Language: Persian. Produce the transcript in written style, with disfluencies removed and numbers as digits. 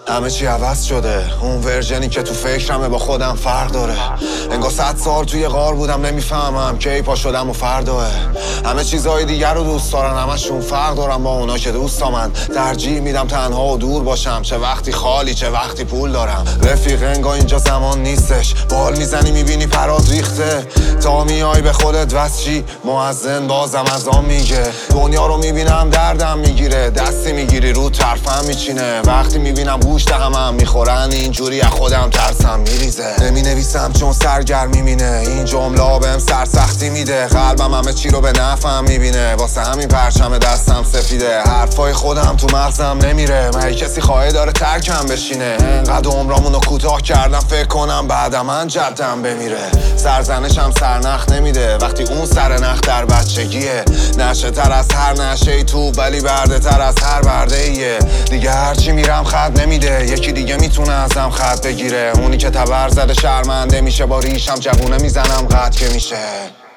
همه چی عوض شده، اون ورژنی که تو فکرمه با خودم فرق داره. انگار 100 سال توی غار بودم نمیفهمم کی پا شدم و فرداه. همه چیزای دیگر رو دوست دارن، همشون فرق دارم با اونا که دوستامن. ترجیح میدم تنها و دور باشم، چه وقتی خالی چه وقتی پول دارم. رفیق انگار اینجا زمان نیستش، بال میزنی میبینی پرات ریخته. تا میای به خودت وسچی مؤذن بازم از آن میگه. دنیا رو میبینم دردم میگیره، دستی میگیری رو طرفم میچینه. وقتی میبینم گوشت همم میخورن اینجوری از خودم ترسم میریزه. نمینویسم چون سرگرمی مینه، این جمله بهم سرسختی میده. قلبم همه چی رو به نفعم میبینه، واسه همین پرچم دستم سفیده. حرفای خودم تو مغزم نمیره، مگه کسی خواهی داره ترکم بشینه. انقدر عمرامونو کوتاه کردم فکر کنم بعد من جدم بمیره. سرزنشم سرنخ نمیده وقتی اون سرنخ در بچگیه. نشه تر از هر نشه تو ولی برده تر از هر برده ایه. دیگه هرچی میرم خط نمیده، یکی دیگه میتونه ازم خط بگیره. اونی که تبر زده شرمنده میشه، با ریشم جوونه میزنم قد که میشه.